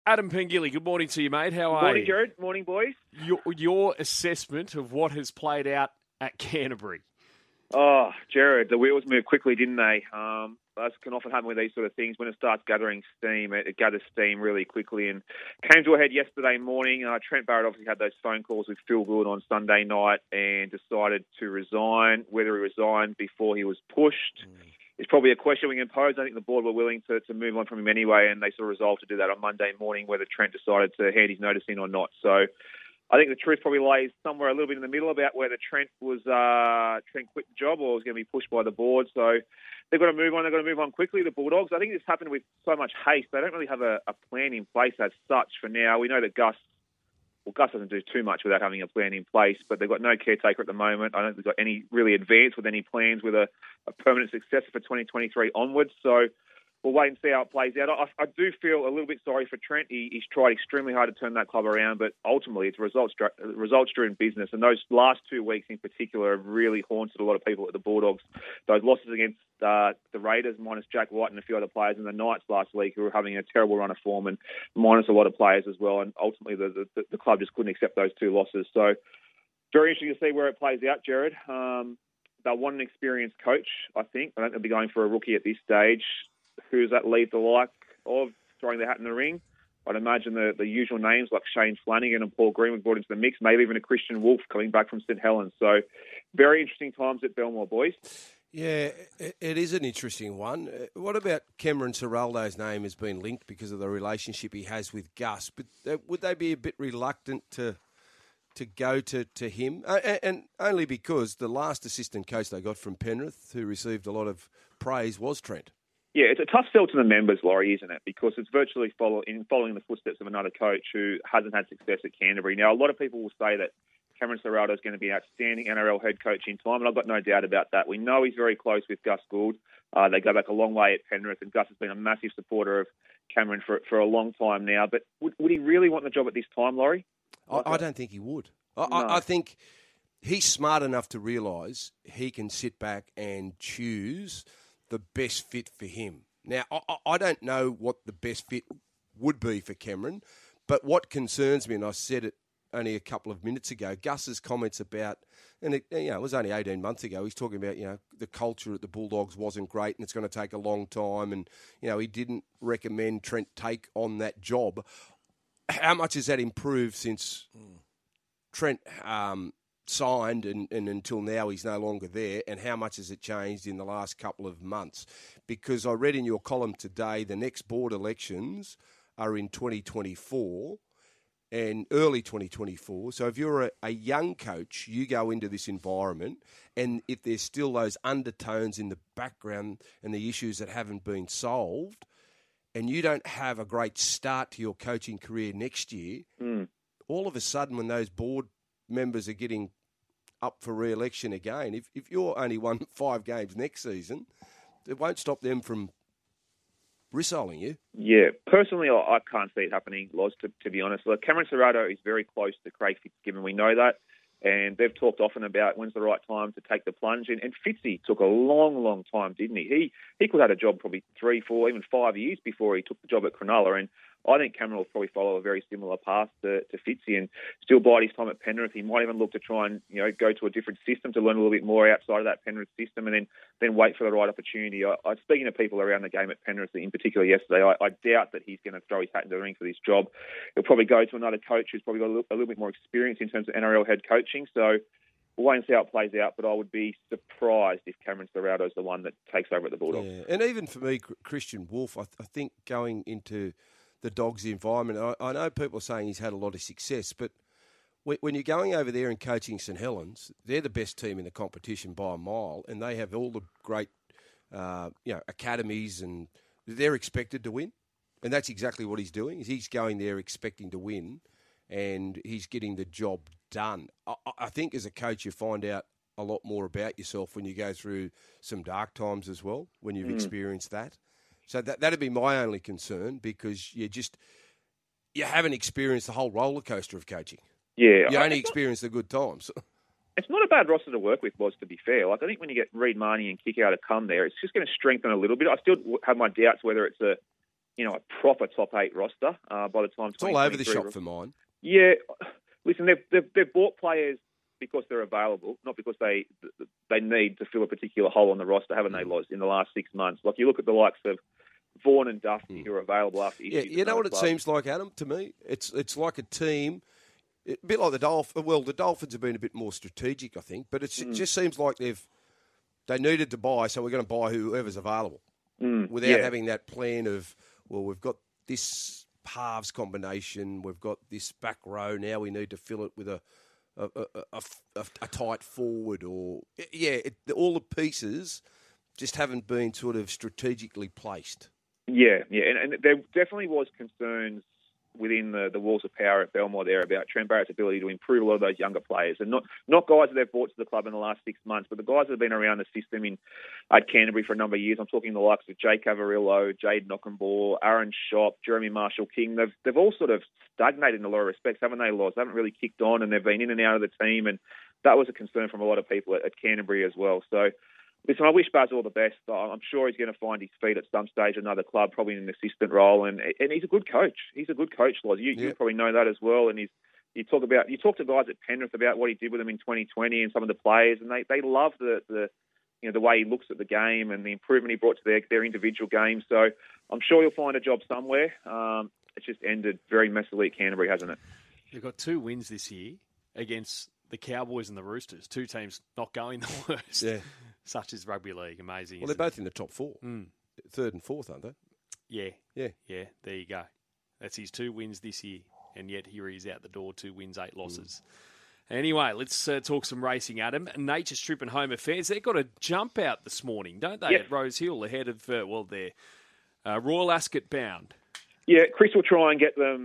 Adam Pengilly, good morning to you, mate. How are Morning, you? Jared. Morning, boys. Your assessment of what has played out at Canterbury. Oh, Jared, the wheels moved quickly, didn't they? That can often happen with these sort of things. When it starts gathering steam, it gathers steam really quickly and came to a head yesterday morning. Trent Barrett obviously had those phone calls with Phil Gould on Sunday night and decided to resign. Whether he resigned before he was pushed is probably a question we can pose. I think the board were willing to move on from him anyway, and they sort of resolved to do that on Monday morning, whether Trent decided to hand his notice in or not. So I think the truth probably lays somewhere a little bit in the middle about whether Trent quit the job or was going to be pushed by the board. So they've got to move on. They've got to move on quickly, the Bulldogs. I think this happened with so much haste. They don't really have a plan in place as such for now. We know that Gus doesn't do too much without having a plan in place, but they've got no caretaker at the moment. I don't think they've got any really advanced with any plans with a permanent successor for 2023 onwards. So we'll wait and see how it plays out. I do feel a little bit sorry for Trent. He's tried extremely hard to turn that club around, but ultimately it's results-driven business. And those last 2 weeks in particular have really haunted a lot of people at the Bulldogs. Those losses against the Raiders, minus Jack White and a few other players, and the Knights last week, who were having a terrible run of form, and minus a lot of players as well. And ultimately the club just couldn't accept those 2 losses. So very interesting to see where it plays out, Jared. They'll want an experienced coach, I think. I don't think they'll be going for a rookie at this stage. Who's that leave the like of throwing their hat in the ring? I'd imagine the usual names like Shane Flanagan and Paul Greenwood brought into the mix, maybe even a Christian Wolf coming back from St Helens. So very interesting times at Belmore, boys. Yeah, it is an interesting one. What about Cameron Ciraldo's name has been linked because of the relationship he has with Gus, but would they be a bit reluctant to go to him? And only because the last assistant coach they got from Penrith, who received a lot of praise, was Trent. Yeah, it's a tough sell to the members, Laurie, isn't it? Because it's virtually following the footsteps of another coach who hasn't had success at Canterbury. Now, a lot of people will say that Cameron Ciraldo is going to be an outstanding NRL head coach in time, and I've got no doubt about that. We know he's very close with Gus Gould. They go back a long way at Penrith, and Gus has been a massive supporter of Cameron for a long time now. But would he really want the job at this time, Laurie? I don't think he would. No. I think he's smart enough to realise he can sit back and choose the best fit for him. Now, I don't know what the best fit would be for Cameron, but what concerns me, and I said it only a couple of minutes ago, Gus's comments about, and it was only 18 months ago, he's talking about, the culture at the Bulldogs wasn't great and it's going to take a long time, and, he didn't recommend Trent take on that job. How much has that improved since Trent signed and until now he's no longer there, and how much has it changed in the last couple of months? Because I read in your column today the next board elections are in 2024 and early 2024. So if you're a young coach, you go into this environment, and if there's still those undertones in the background and the issues that haven't been solved, and you don't have a great start to your coaching career next year, all of a sudden when those board members are getting up for re-election again, if you're only won 5 games next season, it won't stop them from rissoling you. Yeah, personally, I can't see it happening, Loz, to be honest. Look, Cameron Ciraldo is very close to Craig Fitzgibbon. We know that. And they've talked often about when's the right time to take the plunge. And Fitzy took a long, long time, didn't he? He could have had a job probably 3, 4, even 5 years before he took the job at Cronulla. And I think Cameron will probably follow a very similar path to Fitzy and still bide his time at Penrith. He might even look to try and go to a different system to learn a little bit more outside of that Penrith system, and then wait for the right opportunity. Speaking to people around the game at Penrith, in particular yesterday, I doubt that he's going to throw his hat in the ring for this job. He'll probably go to another coach who's probably got a little bit more experience in terms of NRL head coaching. So we'll wait and see how it plays out, but I would be surprised if Cameron Ciraldo is the one that takes over at the Bulldogs. Yeah. And even for me, Christian Wolf, I think going into the Dogs' environment, I know people are saying he's had a lot of success, but when you're going over there and coaching St Helens, they're the best team in the competition by a mile, and they have all the great academies, and they're expected to win. And that's exactly what he's doing. Is he's going there expecting to win, and he's getting the job done. I think as a coach, you find out a lot more about yourself when you go through some dark times as well, when you've experienced that. So that'd be my only concern, because you haven't experienced the whole roller coaster of coaching. Yeah, you only experience the good times. It's not a bad roster to work with, to be fair. I think when you get Reid Marnie and Kikau to come there, it's just going to strengthen a little bit. I still have my doubts whether it's a a proper top 8 roster by the time it's all over the shop for mine. Yeah, listen, they've bought players because they're available, not because they need to fill a particular hole on the roster, haven't they, Loz, in the last 6 months? Like, you look at the likes of Vaughan and Duffy who are available after issues. Yeah, you know what it seems like, Adam, to me? It's like a team, a bit like the Dolphins. Well, the Dolphins have been a bit more strategic, I think, but it just seems like they needed to buy, so we're going to buy whoever's available without having that plan of, well, we've got this halves combination, we've got this back row, now we need to fill it with a tight forward, or all the pieces just haven't been sort of strategically placed. Yeah, and there definitely was concerns within the walls of power at Belmore there about Trent Barrett's ability to improve a lot of those younger players, and not guys that they've brought to the club in the last 6 months, but the guys that have been around the system at Canterbury for a number of years. I'm talking the likes of Jay Cavarillo, Jade Knockenball, Aaron Schopp, Jeremy Marshall-King. They've all sort of stagnated in a lot of respects, haven't they, Loz? They haven't really kicked on, and they've been in and out of the team, and that was a concern from a lot of people at Canterbury as well. So, listen, I wish Baz all the best. I'm sure he's going to find his feet at some stage at another club, probably in an assistant role. And he's a good coach. He's a good coach, Loz. You probably know that as well. And you talk to guys at Penrith about what he did with them in 2020 and some of the players, and they love the way he looks at the game and the improvement he brought to their individual game. So I'm sure he'll find a job somewhere. It's just ended very messily at Canterbury, hasn't it? They've got 2 wins this year against the Cowboys and the Roosters. 2 teams not going the worst. Yeah. Such as rugby league. Amazing. Well, they're both in the top 4. 3rd and 4th, aren't they? Yeah. There you go. That's his 2 wins this year. And yet here he is out the door, 2 wins, 8 losses. Anyway, let's talk some racing, Adam. Nature Strip and Home Affairs, they've got a jump out this morning, don't they, at Rose Hill, ahead of, they're Royal Ascot bound. Yeah, Chris will try and get them,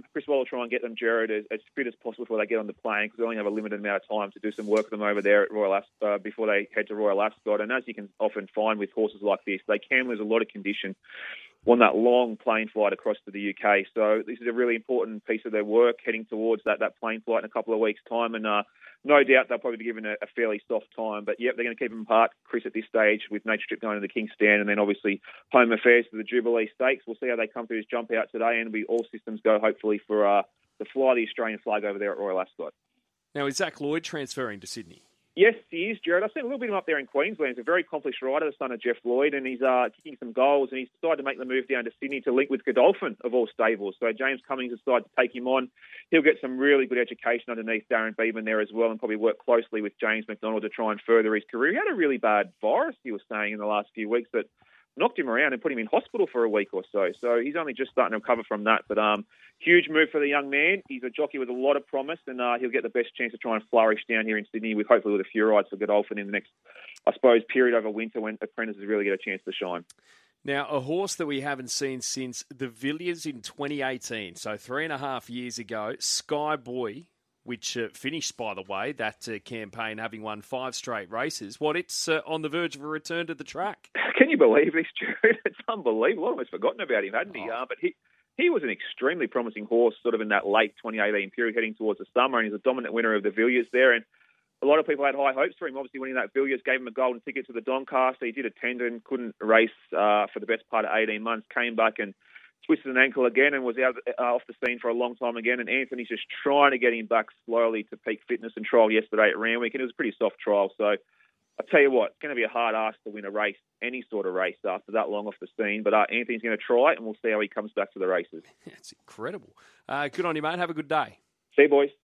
Jared, as fit as possible before they get on the plane, because they only have a limited amount of time to do some work with them over there at Royal Ascot before they head to Royal Ascot. And as you can often find with horses like this, they can lose a lot of condition on that long plane flight across to the UK. So this is a really important piece of their work, heading towards that plane flight in a couple of weeks' time. And no doubt they'll probably be given a fairly soft time. But, they're going to keep them apart, Chris, at this stage, with Nature Strip going to the King's Stand, and then obviously Home Affairs to the Jubilee Stakes. We'll see how they come through this jump out today, and it'll be all systems go, hopefully, for to fly the Australian flag over there at Royal Ascot. Now, is Zach Lloyd transferring to Sydney? Yes, he is, Jared. I've seen a little bit of him up there in Queensland. He's a very accomplished rider, the son of Jeff Lloyd, and he's kicking some goals, and he's decided to make the move down to Sydney to link with Godolphin, of all stables. So James Cummings has decided to take him on. He'll get some really good education underneath Darren Beeman there as well, and probably work closely with James McDonald to try and further his career. He had a really bad virus, he was saying, in the last few weeks that knocked him around and put him in hospital for a week or so. So he's only just starting to recover from that. But huge move for the young man. He's a jockey with a lot of promise, and he'll get the best chance to try and flourish down here in Sydney, with hopefully with a few rides for Godolphin in the next, I suppose, period over winter when apprentices really get a chance to shine. Now, a horse that we haven't seen since the Villiers in 2018, so 3.5 years ago, Sky Boy, which finished, by the way, that campaign having won 5 straight races. It's on the verge of a return to the track. Can you believe this, Jared? It's unbelievable. I've almost forgotten about him, hadn't he? But he was an extremely promising horse sort of in that late 2018 period heading towards the summer, and he's a dominant winner of the Villiers there. And a lot of people had high hopes for him. Obviously, winning that Villiers gave him a golden ticket to the Doncaster. He did a tender and couldn't race for the best part of 18 months, came back and twisted an ankle again and was out off the scene for a long time again. And Anthony's just trying to get him back slowly to peak fitness and trial yesterday at Randwick. And it was a pretty soft trial. So I'll tell you what, it's going to be a hard ask to win a race, any sort of race, after that long off the scene. But Anthony's going to try it, and we'll see how he comes back to the races. It's incredible. Good on you, mate. Have a good day. See you, boys.